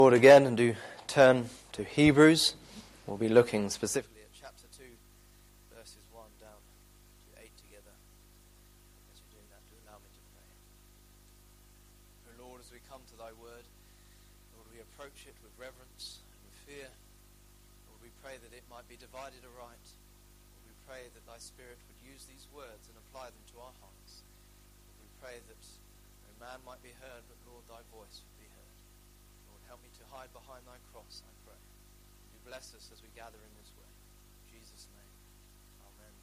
Lord again and do turn to Hebrews. We'll be looking specifically at chapter 2, verses 1 down to 8 together. As you're doing that, do allow me to pray. O Lord, as we come to thy word, Lord, we approach it with reverence and with fear. Lord, we pray that it might be divided aright. Lord, we pray that thy Spirit would use these words and apply them to our hearts. Lord, we pray that no man might be heard, but Lord, thy voice would be heard. Lord, help me to hide behind thy cross, I pray. Do bless us as we gather in this way. In Jesus' name, amen.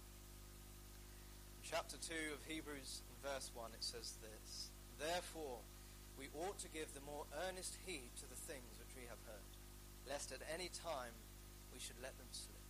In chapter 2 of Hebrews, in verse 1, it says this: Therefore, we ought to give the more earnest heed to the things which we have heard, lest at any time we should let them slip.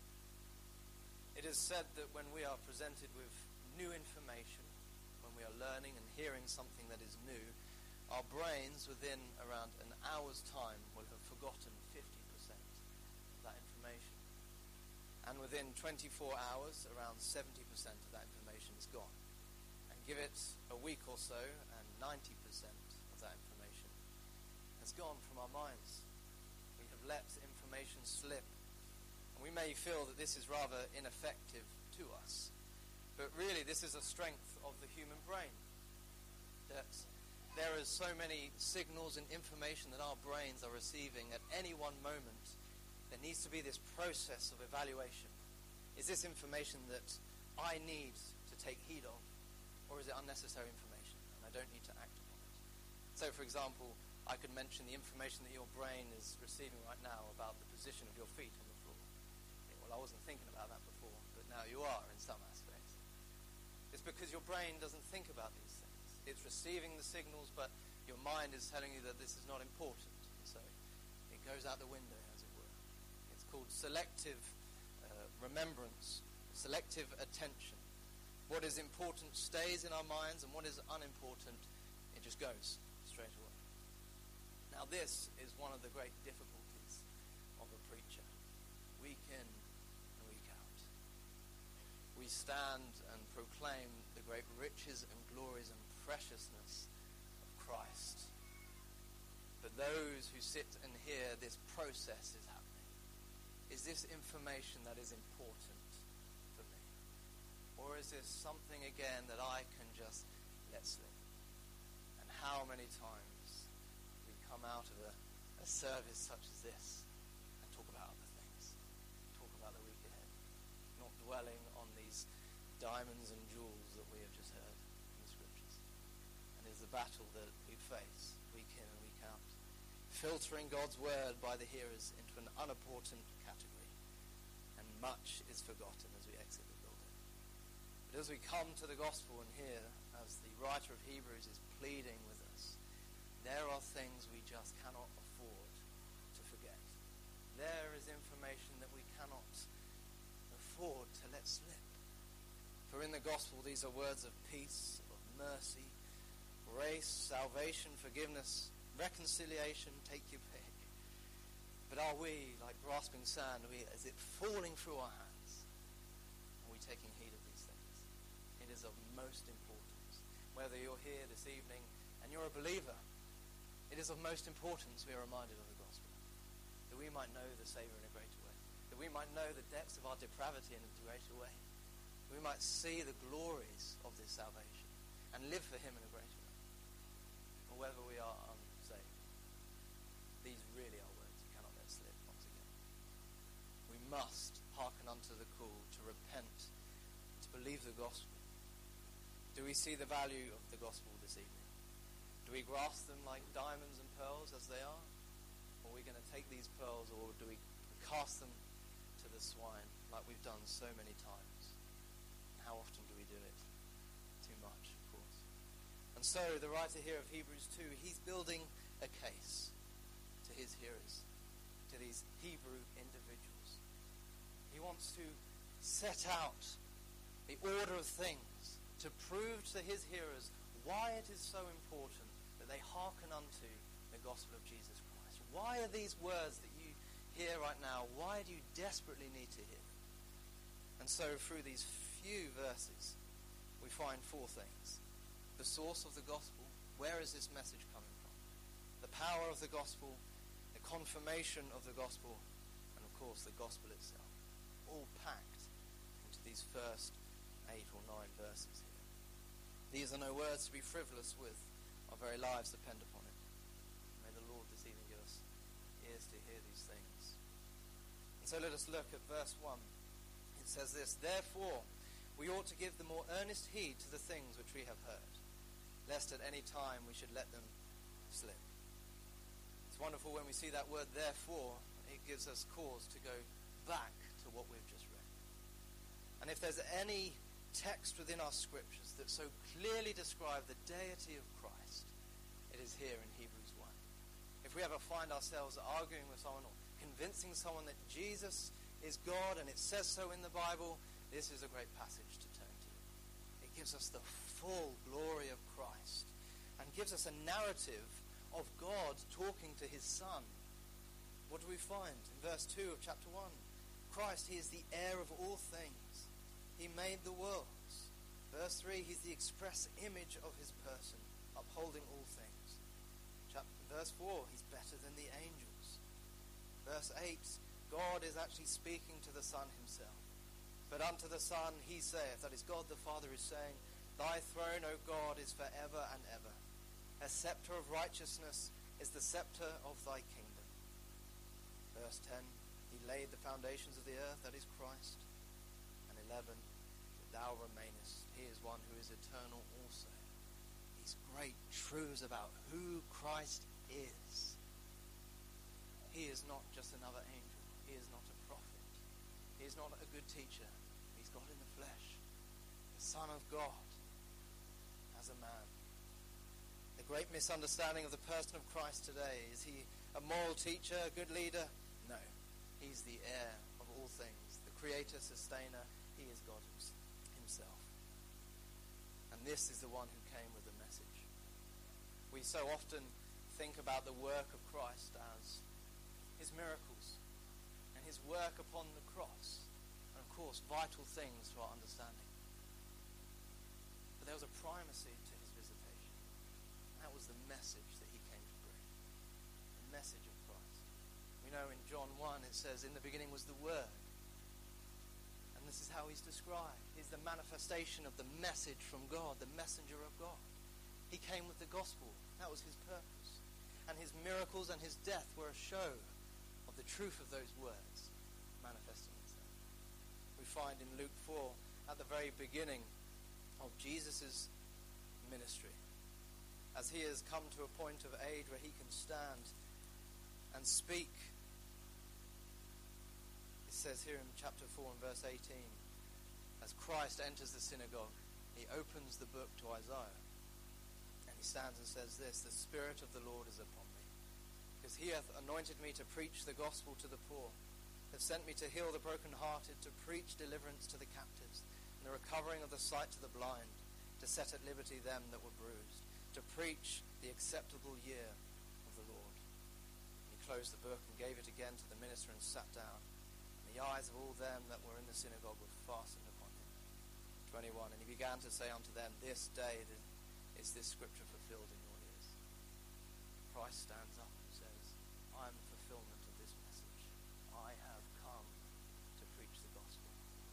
It is said that when we are presented with new information, when we are learning and hearing something that is new, our brains within around an hour's time will have forgotten 50% of that information. And within 24 hours, around 70% of that information is gone. And give it a week or so, and 90% of that information has gone from our minds. We have let information slip. And we may feel that this is rather ineffective to us. But really, this is a strength of the human brain. That there is so many signals and information that our brains are receiving at any one moment. There needs to be this process of evaluation. Is this information that I need to take heed of? Or is it unnecessary information and I don't need to act upon it? So, for example, I could mention the information that your brain is receiving right now about the position of your feet on the floor. Well, I wasn't thinking about that before, but now you are in some aspects. It's because your brain doesn't think about these things. It's receiving the signals, but your mind is telling you that this is not important. And so it goes out the window, as it were. It's called selective remembrance, selective attention. What is important stays in our minds, and what is unimportant, it just goes straight away. Now this is one of the great difficulties of a preacher. Week in and week out. We stand and proclaim the great riches and glories and preciousness of Christ. But those who sit and hear, this process is happening. Is this information that is important for me? Or is this something again that I can just let slip? And how many times we come out of a service such as this and talk about other things, talk about the week ahead, not dwelling on these diamonds and jewels that we have just heard in the scriptures. And it's the battle that we face week in and week out, filtering God's word by the hearers into an unimportant category, and much is forgotten as we exit the building. But as we come to the gospel and hear, as the writer of Hebrews is pleading with us, there are things we just cannot afford to forget. There is information that we cannot afford to let slip. For in the gospel, these are words of peace, of mercy, grace, salvation, forgiveness, reconciliation, take your pick. But are we, like grasping sand, is it falling through our hands? Are we taking heed of these things? It is of most importance. Whether you're here this evening and you're a believer, it is of most importance we are reminded of the gospel. That we might know the Savior in a greater way. That we might know the depths of our depravity in a greater way. We might see the glories of this salvation and live for him in a greater way. Or whether we are unsaved. These really are words you cannot let slip once again. We must hearken unto the call to repent, to believe the gospel. Do we see the value of the gospel this evening? Do we grasp them like diamonds and pearls as they are? Or are we going to take these pearls, or do we cast them to the swine like we've done so many times? How often do we do it? Too much, of course. And so the writer here of Hebrews 2, he's building a case to his hearers, to these Hebrew individuals. He wants to set out the order of things to prove to his hearers why it is so important that they hearken unto the gospel of Jesus Christ. Why are these words that you hear right now, why do you desperately need to hear them? And so through these few verses, we find four things. The source of the gospel, where is this message coming from? The power of the gospel, the confirmation of the gospel, and of course the gospel itself, all packed into these first 8 or 9 verses here. These are no words to be frivolous with. Our very lives depend upon it. May the Lord this evening give us ears to hear these things. And so let us look at verse 1. It says this, "Therefore we ought to give the more earnest heed to the things which we have heard, lest at any time we should let them slip." It's wonderful when we see that word "therefore," it gives us cause to go back to what we've just read. And if there's any text within our scriptures that so clearly describe the deity of Christ, it is here in Hebrews 1. If we ever find ourselves arguing with someone or convincing someone that Jesus is God and it says so in the Bible, this is a great passage to turn to. It gives us the full glory of Christ and gives us a narrative of God talking to his Son. What do we find in verse 2 of chapter 1? Christ, he is the heir of all things. He made the worlds. Verse 3, he's the express image of his person, upholding all things. Verse 4, he's better than the angels. Verse 8, God is actually speaking to the Son himself. "But unto the Son he saith," that is, God the Father is saying, "Thy throne, O God, is forever and ever. A scepter of righteousness is the scepter of thy kingdom." Verse 10, he laid the foundations of the earth, that is Christ. And 11, that thou remainest. He is one who is eternal also. These great truths about who Christ is. He is not just another angel. He is not a prophet. He is not a good teacher. He's God in the flesh. The Son of God as a man. The great misunderstanding of the person of Christ today. Is he a moral teacher, a good leader? No. He's the heir of all things. The creator, sustainer. He is God himself. And this is the one who came with the message. We so often think about the work of Christ as his miracles and his work upon the cross. And of course, vital things to our understanding. But there was a primacy to his visitation. And that was the message that he came to bring. The message of Christ. We know in John 1 it says, "In the beginning was the Word." And this is how he's described. He's the manifestation of the message from God, the messenger of God. He came with the gospel. That was his purpose. And his miracles and his death were a show of the truth of those words manifesting itself. We find in Luke 4, at the very beginning of Jesus' ministry, as he has come to a point of age where he can stand and speak. It says here in chapter 4 and verse 18, as Christ enters the synagogue, he opens the book to Isaiah. And he stands and says this, "The Spirit of the Lord is upon me, because he hath anointed me to preach the gospel to the poor, hath sent me to heal the brokenhearted, to preach deliverance to the captives, and the recovering of the sight to the blind, to set at liberty them that were bruised, to preach the acceptable year of the Lord." And he closed the book and gave it again to the minister and sat down. And the eyes of all them that were in the synagogue were fastened upon him. 21, and he began to say unto them, "This day is this scripture fulfilled in your ears." Christ stands up and says, "I am the fulfillment of this message. I have come to preach the gospel."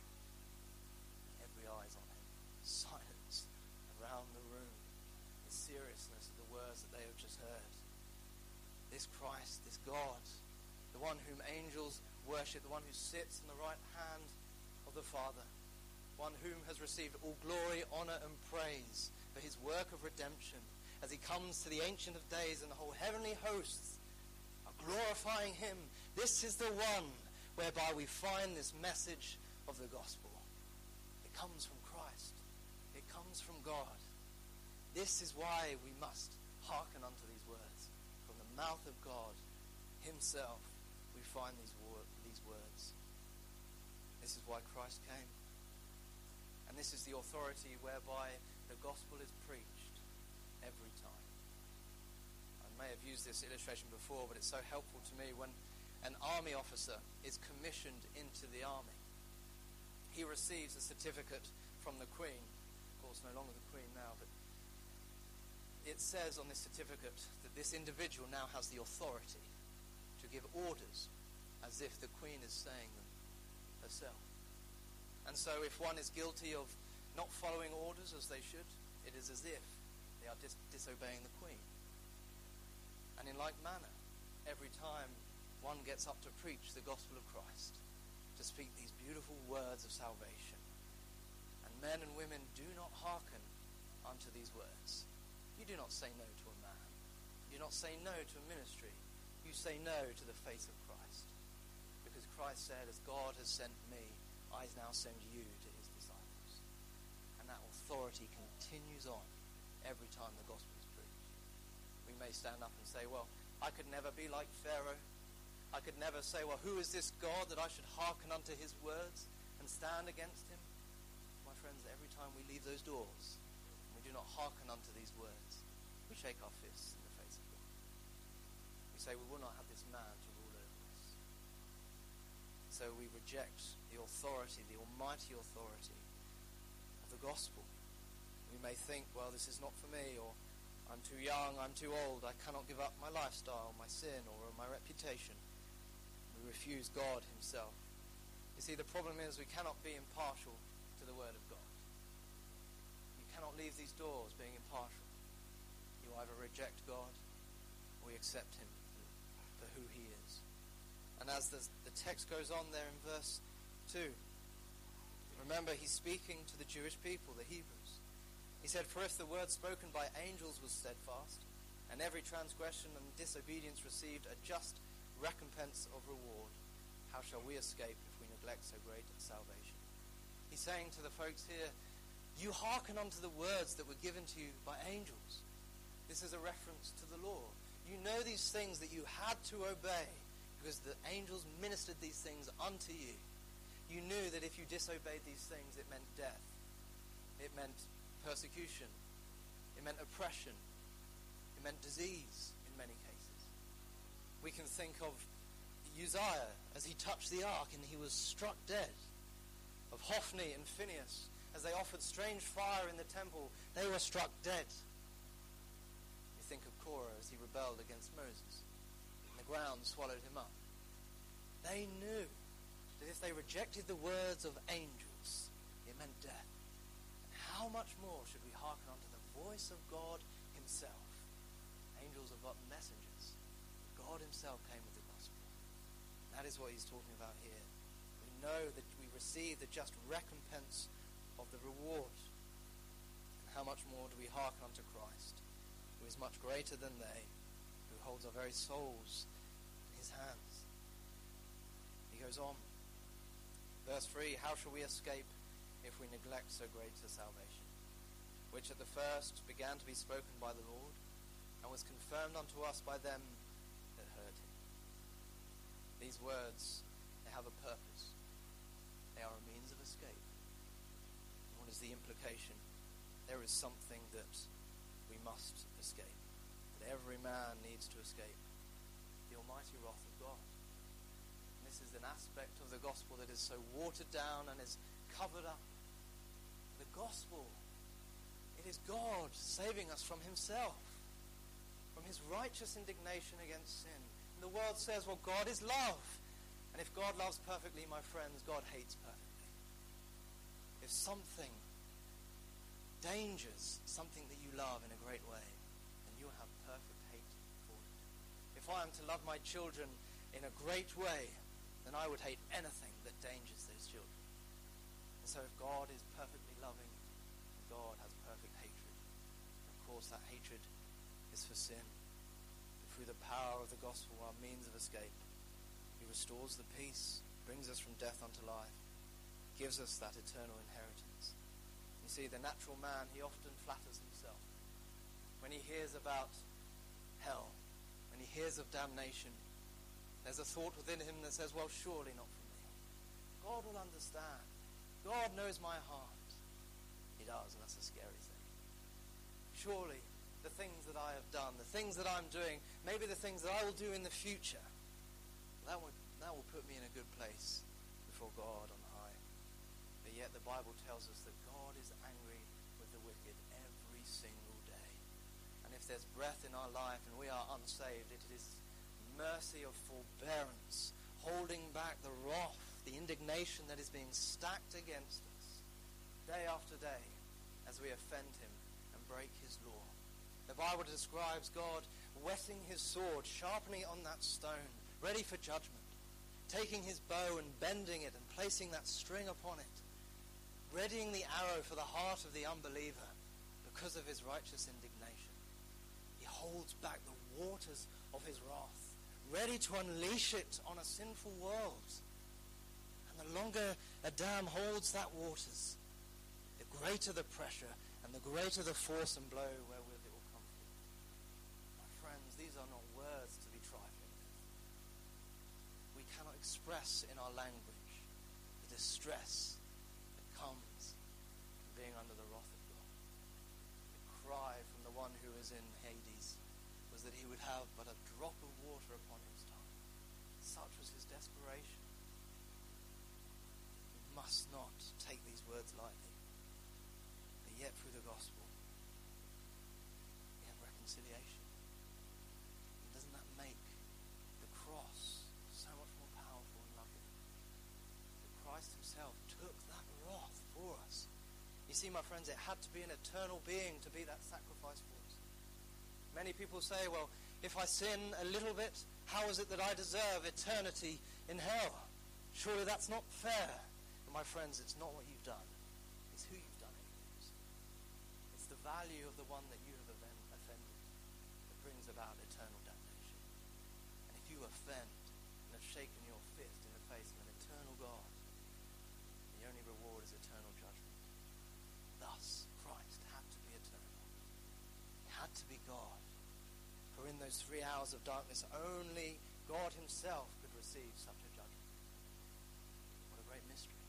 Every eye is on him. Silence around the room. The seriousness of the words that they have just heard. This Christ, this God, the one whom angels worship, the one who sits on the right hand of the Father, one whom has received all glory, honor, and praise for his work of redemption, as he comes to the Ancient of Days and the whole heavenly hosts are glorifying him. This is the one whereby we find this message of the gospel. It comes from Christ. It comes from God. This is why we must hearken unto these words. From the mouth of God himself we find these words. This is why Christ came. And this is the authority whereby the gospel is preached every time. I may have used this illustration before, but it's so helpful to me. When an army officer is commissioned into the army, he receives a certificate from the Queen. Of course, no longer the Queen now, but it says on this certificate that this individual now has the authority to orders as if the queen is saying them herself. And so if one is guilty of not following orders as they should, it is as if they are disobeying the queen. And in like manner, every time one gets up to preach the gospel of Christ, to speak these beautiful words of salvation, and men and women do not hearken unto these words, you do not say no to a man. You do not say no to a ministry. You say no to the face of Christ. Because Christ said, as God has sent me, I now send you to his disciples. And that authority continues on every time the gospel is preached. We may stand up and say, well, I could never be like Pharaoh. I could never say, well, who is this God that I should hearken unto his words and stand against him? My friends, every time we leave those doors, and we do not hearken unto these words, we shake our fists in the face of God. We say, we will not have this man to rule over us. So we reject the authority, the almighty authority of the gospel. We may think, well, this is not for me, or I'm too young, I'm too old, I cannot give up my lifestyle, my sin, or my reputation. We refuse God himself. You see, the problem is we cannot be impartial to the word of God. You cannot leave these doors being impartial. You either reject God or you accept him for who he is. And as the text goes on there in verse 2, remember he's speaking to the Jewish people, the Hebrews. He said, for if the word spoken by angels was steadfast, and every transgression and disobedience received a just recompense of reward, how shall we escape if we neglect so great a salvation? He's saying to the folks here, you hearken unto the words that were given to you by angels. This is a reference to the law. You know these things that you had to obey because the angels ministered these things unto you. You knew that if you disobeyed these things, it meant death. It meant persecution. It meant oppression. It meant disease in many cases. We can think of Uzziah as he touched the ark and he was struck dead. Of Hophni and Phinehas as they offered strange fire in the temple, they were struck dead. You think of Korah as he rebelled against Moses and the ground swallowed him up. They knew that if they rejected the words of angels, it meant death. And how much more should we hearken unto the voice of God himself? Angels are but messengers. God himself came with the gospel. And that is what he's talking about here. We know that we receive the just recompense of the reward. And how much more do we hearken unto Christ, who is much greater than they, who holds our very souls in his hands. He goes on. Verse 3, how shall we escape if we neglect so great a salvation, which at the first began to be spoken by the Lord, and was confirmed unto us by them that heard him? These words, they have a purpose. They are a means of escape. What is the implication? There is something that we must escape, that every man needs to escape: the almighty wrath of God. And this is an aspect of the gospel that is so watered down and is covered up. The gospel, it is God saving us from himself, from his righteous indignation against sin. And the world says, well, God is love. And if God loves perfectly, my friends, God hates perfectly. If something dangers something that you love in a great way, then you have perfect hate for it. If I am to love my children in a great way, then I would hate anything that dangers those children. And so if God is perfectly loving, God has perfect hatred. Of course, that hatred is for sin. But through the power of the gospel, our means of escape, he restores the peace, brings us from death unto life, gives us that eternal inheritance. You see, the natural man, he often flatters himself. When he hears about hell, when he hears of damnation, there's a thought within him that says, well, surely not for me. God will understand. God knows my heart. He does, and that's a scary thing. Surely the things that I have done, the things that I'm doing, maybe the things that I will do in the future, that will put me in a good place before God on high. But yet the Bible tells us that God is angry with the wicked every single day. And if there's breath in our life and we are unsaved, it is mercy of forbearance holding back the wrath, the indignation that is being stacked against us day after day as we offend him and break his law. The Bible describes God whetting his sword, sharpening it on that stone, ready for judgment, taking his bow and bending it and placing that string upon it, readying the arrow for the heart of the unbeliever because of his righteous indignation. He holds back the waters of his wrath, ready to unleash it on a sinful world. And the longer a dam holds that waters, the greater the pressure and the greater the force and blow wherewith it will come forth. My friends, these are not words to be trifled with. We cannot express in our language the distress that comes from being under the wrath of God. The cry from the one who is in Hades was that he would have but a drop of water upon his tongue. Such was his desperation. We must not take these words lightly. But yet through the gospel, we have reconciliation. And doesn't that make the cross so much more powerful and loving? That Christ himself took that wrath for us. You see, my friends, it had to be an eternal being to be that sacrifice for us. Many people say, well, if I sin a little bit, how is it that I deserve eternity in hell? Surely that's not fair. But my friends, it's not what you've done. It's who you've done it against. It's the value of the one that you have offended that brings about eternal damnation. And if you offend and have shaken your fist in the face of an eternal God, the only reward is eternal judgment. Thus, Christ had to be eternal. He had to be God. For in those 3 hours of darkness, only God himself could receive such a judgment. What a great mystery.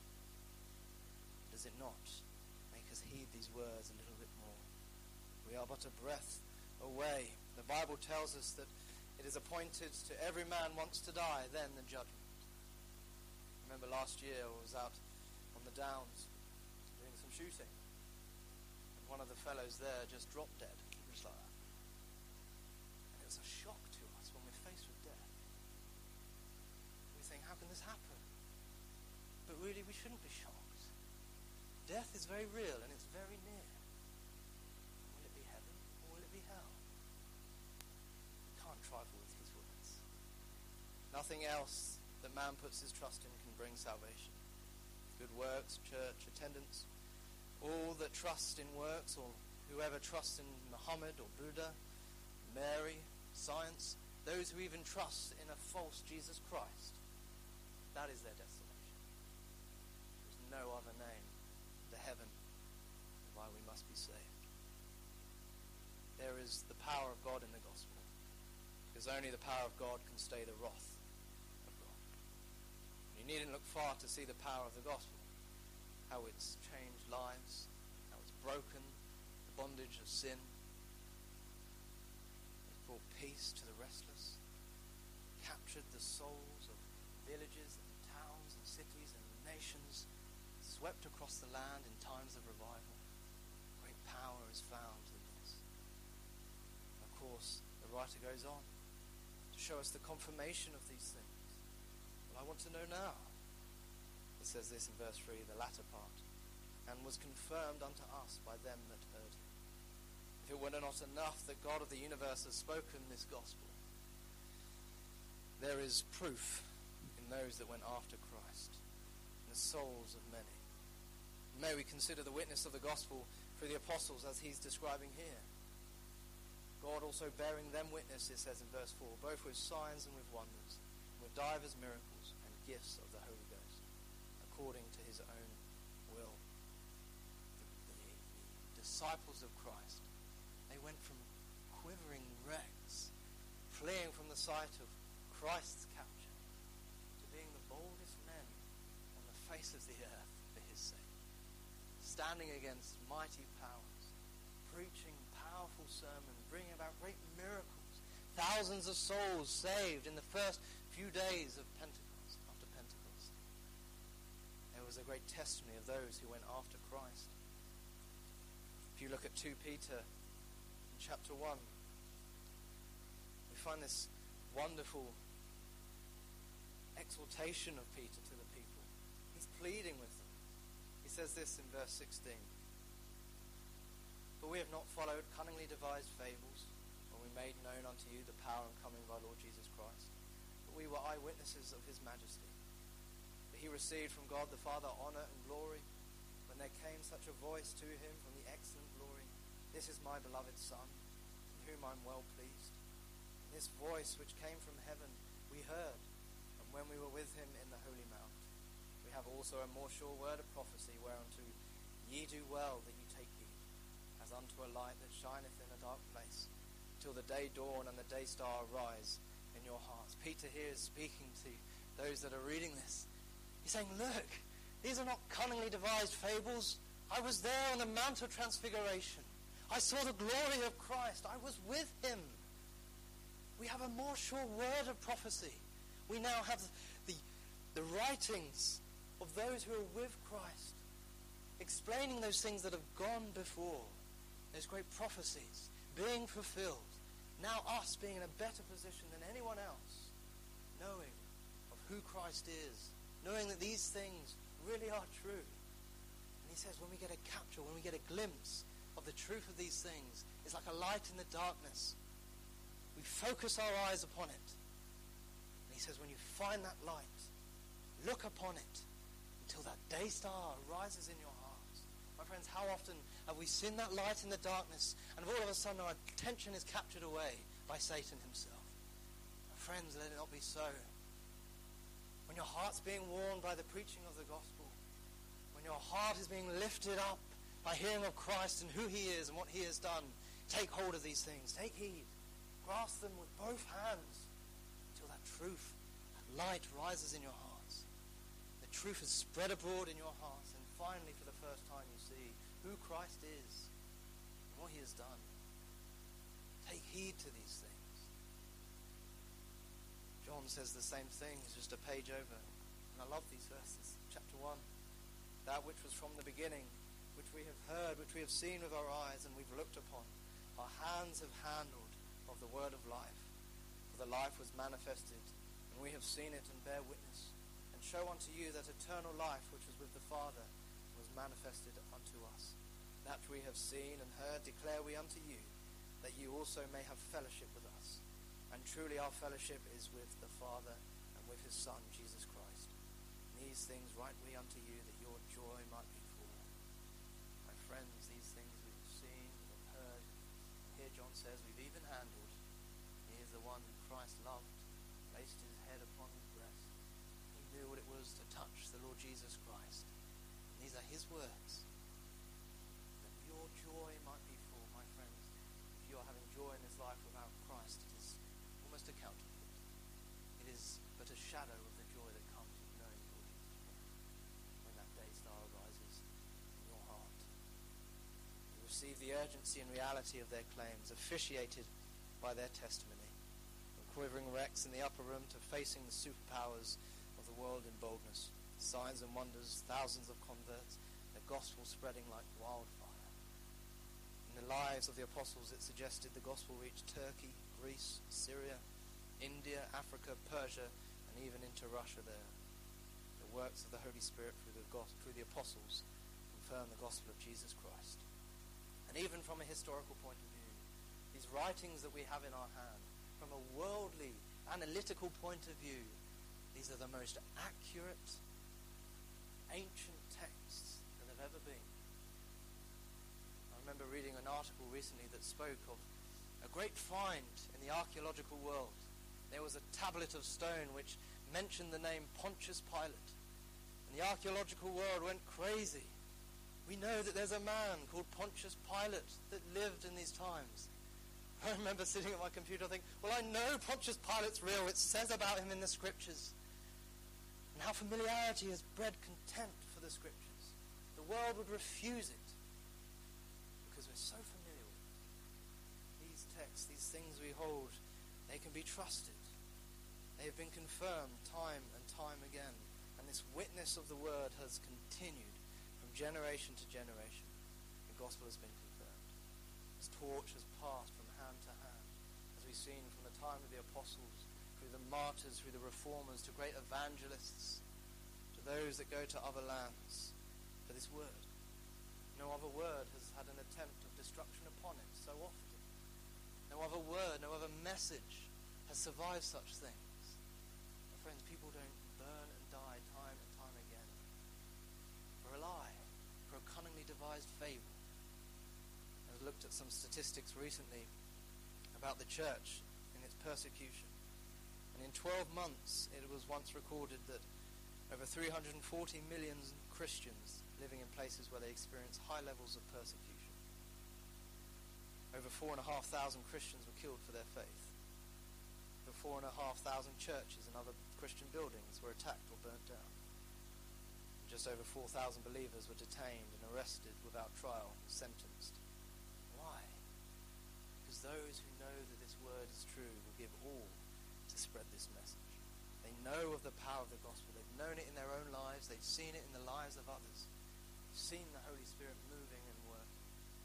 Does it not make us heed these words a little bit more? We are but a breath away. The Bible tells us that it is appointed to every man once to die, then the judgment. Remember last year I was out on the Downs doing some shooting. And one of the fellows there just dropped dead, just like that. It's a shock to us when we're faced with death. We think, how can this happen? But really, we shouldn't be shocked. Death is very real and it's very near. Will it be heaven or will it be hell? We can't trifle with his words. Nothing else that man puts his trust in can bring salvation. Good works, church, attendance, all that trust in works, or whoever trusts in Muhammad or Buddha, Mary, science, those who even trust in a false Jesus Christ, that is their destination. There's no other name to heaven why we must be saved. There is the power of God in the gospel, because only the power of God can stay the wrath of God. You needn't look far to see the power of the gospel, how it's changed lives, how it's broken the bondage of sin, brought peace to the restless, captured the souls of villages and towns and cities and nations, swept across the land in times of revival. Great power is found in this. Of course, the writer goes on to show us the confirmation of these things. Well, I want to know now. It says this in verse 3, the latter part, and was confirmed unto us by them that heard him. If it were not enough that God of the universe has spoken this gospel, there is proof in those that went after Christ, in the souls of many. May we consider the witness of the gospel through the apostles as he's describing here. God also bearing them witness, it says in verse 4, both with signs and with wonders, with divers miracles and gifts of the Holy Ghost, according to his own will. The disciples of Christ, they went from quivering wrecks, fleeing from the sight of Christ's capture, to being the boldest men on the face of the earth for his sake, standing against mighty powers, preaching powerful sermons, bringing about great miracles, thousands of souls saved in the first few days of Pentecost, after Pentecost. There was a great testimony of those who went after Christ. If you look at 2 Peter chapter 1, we find this wonderful exhortation of Peter to the people. He's pleading with them. He says this in verse 16. "For we have not followed cunningly devised fables when we made known unto you the power and coming of our Lord Jesus Christ, but we were eyewitnesses of his majesty. For he received from God the Father honor and glory, when there came such a voice to him from the excellent glory, This is my beloved Son, in whom I am well pleased. And this voice which came from heaven we heard, and when we were with him in the holy mount. We have also a more sure word of prophecy, whereunto ye do well that ye take heed, as unto a light that shineth in a dark place, till the day dawn and the day star arise in your hearts." Peter here is speaking to those that are reading this. He's saying, look, these are not cunningly devised fables. I was there on the Mount of Transfiguration. I saw the glory of Christ. I was with him. We have a more sure word of prophecy. We now have the writings of those who are with Christ, explaining those things that have gone before, those great prophecies being fulfilled. Now us being in a better position than anyone else, knowing of who Christ is, knowing that these things really are true. And he says when we get a capture, when we get a glimpse of the truth of these things, it's like a light in the darkness. We focus our eyes upon it. And he says when you find that light, look upon it until that day star rises in your hearts. My friends, how often have we seen that light in the darkness, and all of a sudden our attention is captured away by Satan himself? My friends, let it not be so. When your heart's being warmed by the preaching of the gospel, when your heart is being lifted up by hearing of Christ and who he is and what he has done, take hold of these things. Take heed. Grasp them with both hands until that truth, that light rises in your hearts. The truth is spread abroad in your hearts, and finally for the first time you see who Christ is and what he has done. Take heed to these things. John says the same thing, it's just a page over. And I love these verses. Chapter 1. That which was from the beginning, which we have heard, which we have seen with our eyes, and we've looked upon. Our hands have handled of the word of life. For the life was manifested, and we have seen it and bear witness, and show unto you that eternal life which was with the Father was manifested unto us. That we have seen and heard declare we unto you, that you also may have fellowship with us. And truly our fellowship is with the Father and with his Son, Jesus Christ. And these things write we unto you, that your joy might be full. My friends, these things we've seen, we've heard. And here John says we've even handled. He is the one who Christ loved, placed his head upon his breast. He knew what it was to touch the Lord Jesus Christ. And these are his words. That your joy might be full, my friends. If you are having joy in this life without Christ, it is almost a counterfeit. It is but a shadow of the joy that comes with knowing the Lord Jesus Christ when that day star arises in your heart. You receive the urgency and reality of their claims, officiated by their testimony, from quivering wrecks in the upper room to facing the superpowers of the world in boldness, signs and wonders, thousands of converts, the gospel spreading like wildfire. In the lives of the apostles, it suggested the gospel reached Turkey, Greece, Syria, India, Africa, Persia, and even into Russia there. The works of the Holy Spirit through the apostles confirm the gospel of Jesus Christ. And even from a historical point of view, these writings that we have in our hand, from a worldly, analytical point of view, these are the most accurate, ancient texts that have ever been. I remember reading an article recently that spoke of a great find in the archaeological world. There was a tablet of stone which mentioned the name Pontius Pilate. And the archaeological world went crazy. We know that there's a man called Pontius Pilate that lived in these times. I remember sitting at my computer thinking, well, I know Pontius Pilate's real. It says about him in the scriptures. And how familiarity has bred contempt for the scriptures. The world would refuse it because we're so familiar with it. These texts, these things we hold, they can be trusted. They have been confirmed time and time again. And this witness of the word has continued from generation to generation. The gospel has been confirmed. This torch has passed from hand to hand, as we've seen from the time of the apostles, through the martyrs, through the reformers, to great evangelists, to those that go to other lands for this word. No other word has had an attempt of destruction upon it so often. No other word, no other message has survived such things. My friends, people don't burn and die time and time again for a lie, for a cunningly devised fable. I looked at some statistics recently about the church in its persecution. And in 12 months, it was once recorded that over 340 million Christians living in places where they experience high levels of persecution. Over 4,500 Christians were killed for their faith. Over 4,500 churches and other Christian buildings were attacked or burnt down. Just over 4,000 believers were detained and arrested without trial and sentenced. Why? Because those who know that this word is true will give all to spread this message. They know of the power of the gospel. They've known it in their own lives. They've seen it in the lives of others. They've seen the Holy Spirit moving and working.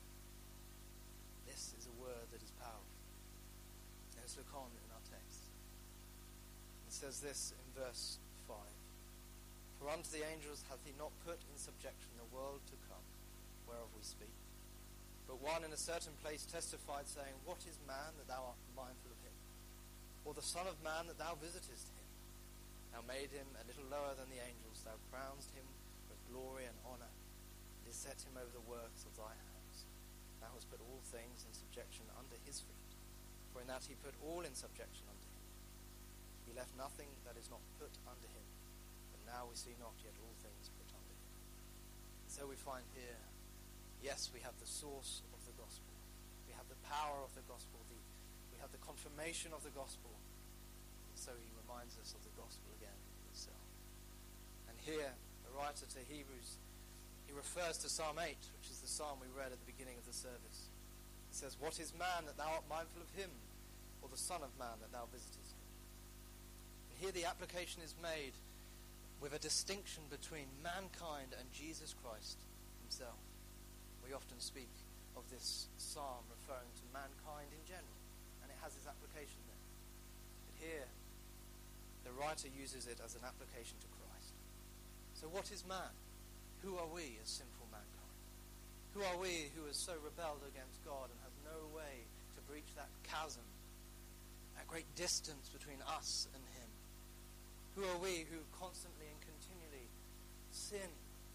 This is a word that is powerful. Let's look on in our text. It says this in verse 5. For unto the angels hath he not put in subjection the world to come, whereof we speak. But one in a certain place testified, saying, What is man that thou art mindful of him? Or the Son of Man that thou visitest him? Thou made him a little lower than the angels. Thou crownedst him with glory and honour, and didst set him over the works of thy hands. Thou hast put all things in subjection under his feet. For in that he put all in subjection unto him. He left nothing that is not put under him. But now we see not yet all things put under him. So we find here, yes, we have the source of the gospel. We have the power of the gospel. We have the confirmation of the gospel. So he reminds us of the gospel again itself. And here, the writer to Hebrews, he refers to Psalm 8, which is the psalm we read at the beginning of the service. It says, What is man that thou art mindful of him, or the Son of Man that thou visitest him? And here the application is made with a distinction between mankind and Jesus Christ himself. We often speak of this psalm referring to mankind in general, and it has its application there. But here, the writer uses it as an application to Christ. So what is man? Who are we as sinful mankind? Who are we who has so rebelled against God and has no way to breach that chasm, that great distance between us and him? Who are we who constantly and continually sin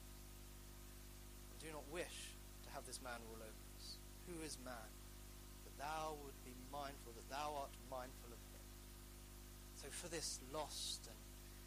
and do not wish to have this man rule over us? Who is man that thou would be mindful, that thou art mindful of him? So for this lost and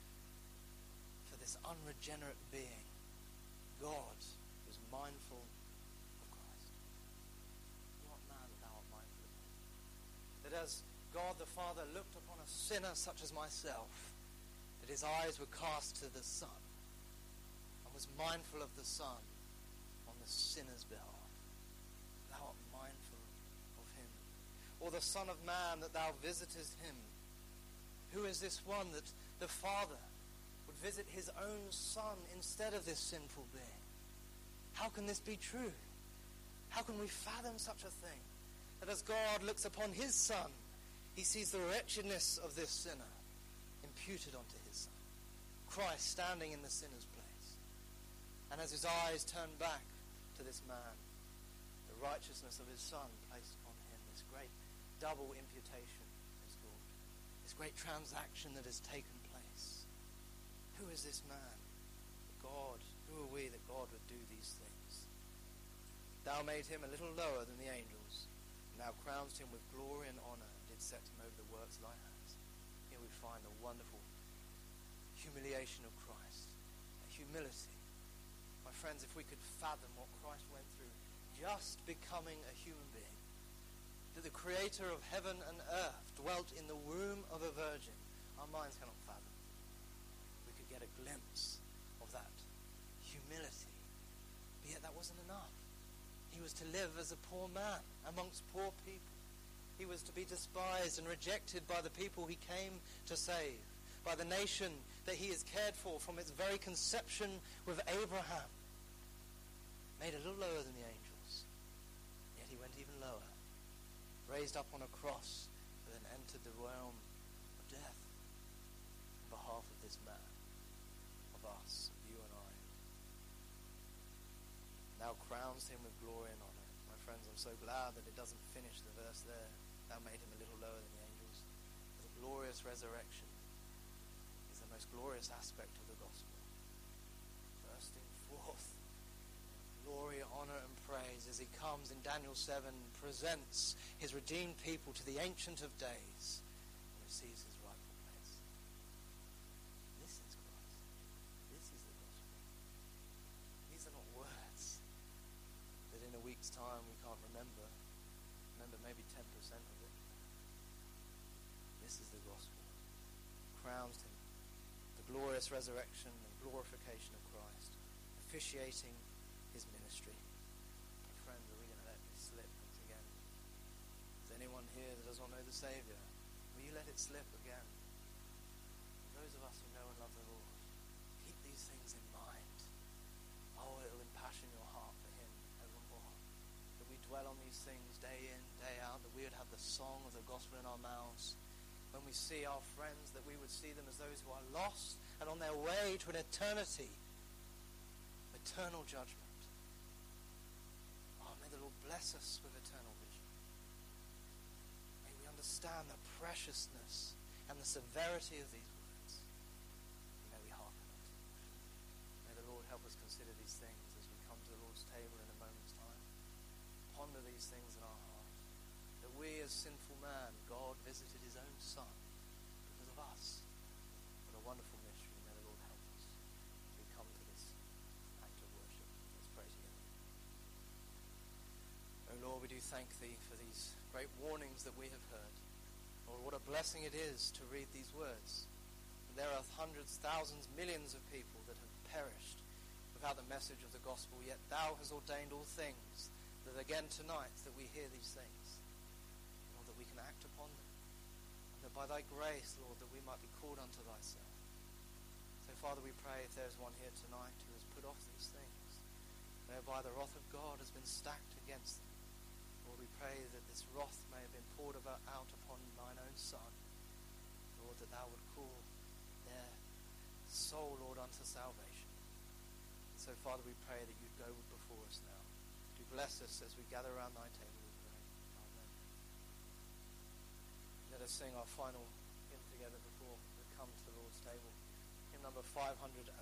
for this unregenerate being, God was mindful of Christ. What man that thou art mindful of him? That as God the Father looked upon a sinner such as myself, that his eyes were cast to the Son and was mindful of the Son on the sinner's behalf. Thou art mindful of him. Or the Son of Man that thou visitest him. Who is this one that the Father would visit his own Son instead of this sinful being? How can this be true? How can we fathom such a thing? That as God looks upon his Son, he sees the wretchedness of this sinner imputed onto his Son. Christ standing in the sinner's place. And as his eyes turn back to this man, the righteousness of his Son placed on him, this great double imputation is called. This great transaction that has taken place. Who is this man? God. Who are we that God would do these things? Thou made him a little lower than the angels, and thou crownedst him with glory and honour, and did set him over the works of thy hands. Here we find the wonderful humiliation of Christ. A humility. My friends, if we could fathom what Christ went through, just becoming a human being, that the creator of heaven and earth dwelt in the womb of a virgin, our minds cannot fathom. We could get a glimpse of that humility. But yet that wasn't enough. He was to live as a poor man amongst poor people. He was to be despised and rejected by the people he came to save, by the nation that he has cared for from its very conception with Abraham. Made a little lower than the angels, yet he went even lower. Raised up on a cross, but then entered the realm of death. this man of us, of you and I. Thou crownst him with glory and honor. My friends, I'm so glad that it doesn't finish the verse there. Thou made him a little lower than the angels. The glorious resurrection is the most glorious aspect of the gospel. Bursting forth glory, honor, and praise as he comes in Daniel 7, presents his redeemed people to the Ancient of Days and receives his rightful place. This is Christ. This is the gospel. These are not words that in a week's time we can't remember. Remember maybe 10% of it. This is the gospel. Crowns him. The glorious resurrection and glorification of Christ. Officiating his ministry. My friends, are we going to let this slip once again? Is anyone here that does not know the Saviour? Will you let it slip again? Those of us who know and love the Lord, keep these things in mind. Oh, it will impassion your heart for him evermore. That we dwell on these things day in, day out, that we would have the song of the gospel in our mouths. When we see our friends, that we would see them as those who are lost and on their way to an eternity, eternal judgment. The Lord bless us with eternal vision. May we understand the preciousness and the severity of these words. And may we hearken unto them. May the Lord help us consider these things as we come to the Lord's table in a moment's time. Ponder these things in our heart. That we as sinful man, God visited his own Son because of us. What a wonderful mystery. May the Lord help us as we come to this act of worship. Let's pray together. Oh Lord, we do thank thee for these great warnings that we have heard. Lord, what a blessing it is to read these words. There are hundreds, thousands, millions of people that have perished without the message of the gospel, yet thou hast ordained all things, that again tonight that we hear these things, Lord, that we can act upon them, and that by thy grace, Lord, that we might be called unto thyself. So Father, we pray if there is one here tonight who has put off these things, whereby the wrath of God has been stacked against them, Lord, we pray that this wrath may have been poured out upon thine own Son. Lord, that thou would call their soul, Lord, unto salvation. So, Father, we pray that you'd go before us now. Do bless us as we gather around thy table, we pray. Amen. Let us sing our final hymn together before we come to the Lord's table. Hymn number 517.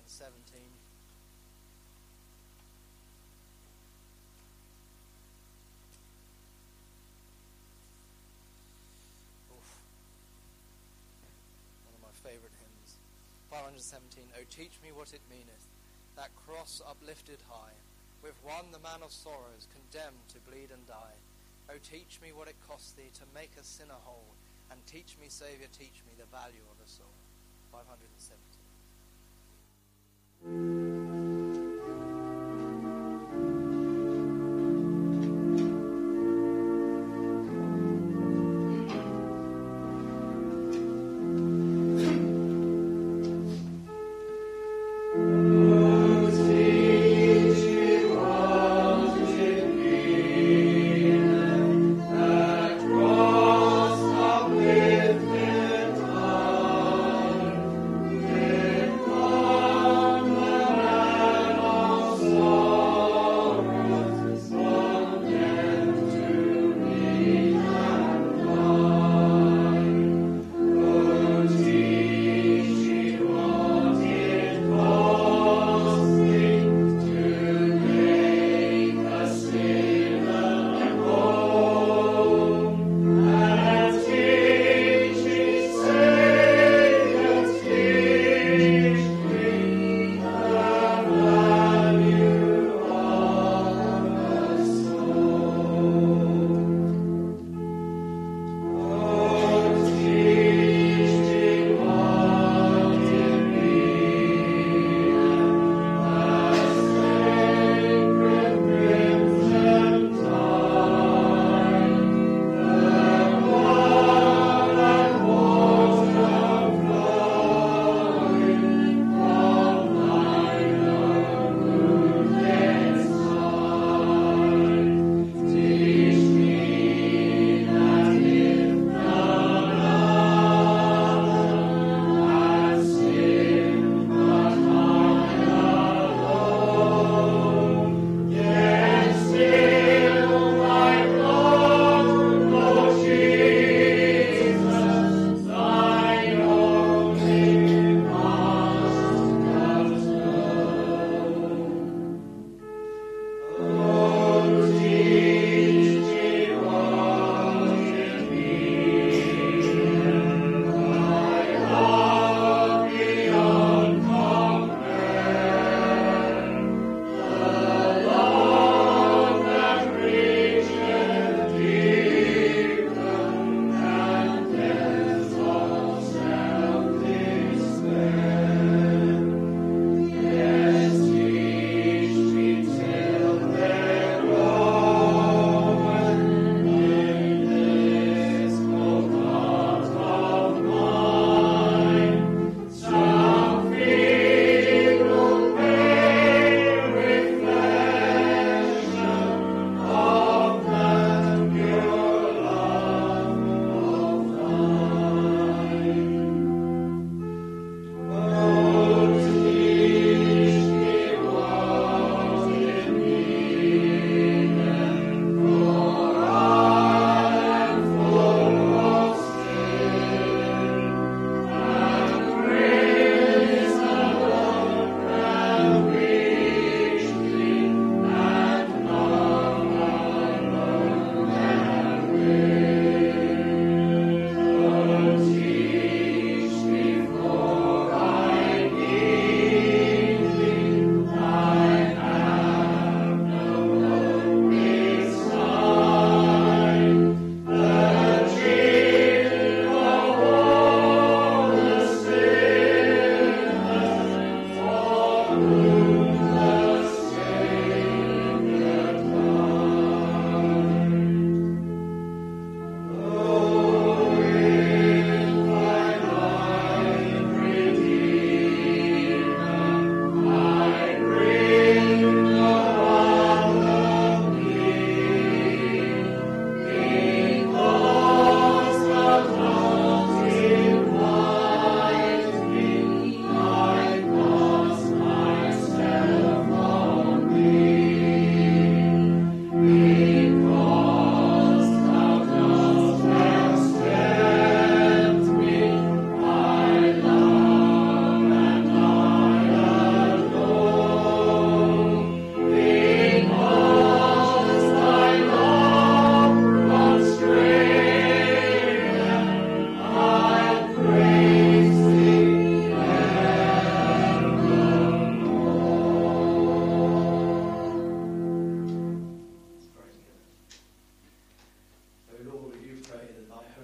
Favorite hymns. 517. O teach me what it meaneth, that cross uplifted high, with one the man of sorrows, condemned to bleed and die. O teach me what it cost thee to make a sinner whole, and teach me, Saviour, teach me the value of a soul. 517. Yeah.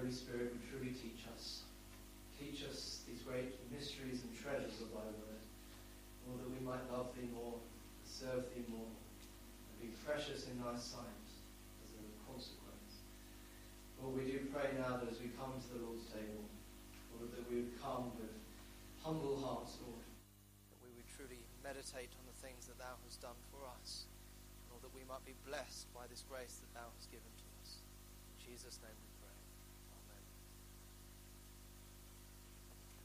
Holy Spirit would truly teach us. Teach us these great mysteries and treasures of thy word. Lord, that we might love thee more, serve thee more, and be precious in thy sight as a consequence. Lord, we do pray now that as we come to the Lord's table, Lord, that we would come with humble hearts, Lord, that we would truly meditate on the things that thou hast done for us, Lord, that we might be blessed by this grace that thou hast given to us. In Jesus' name.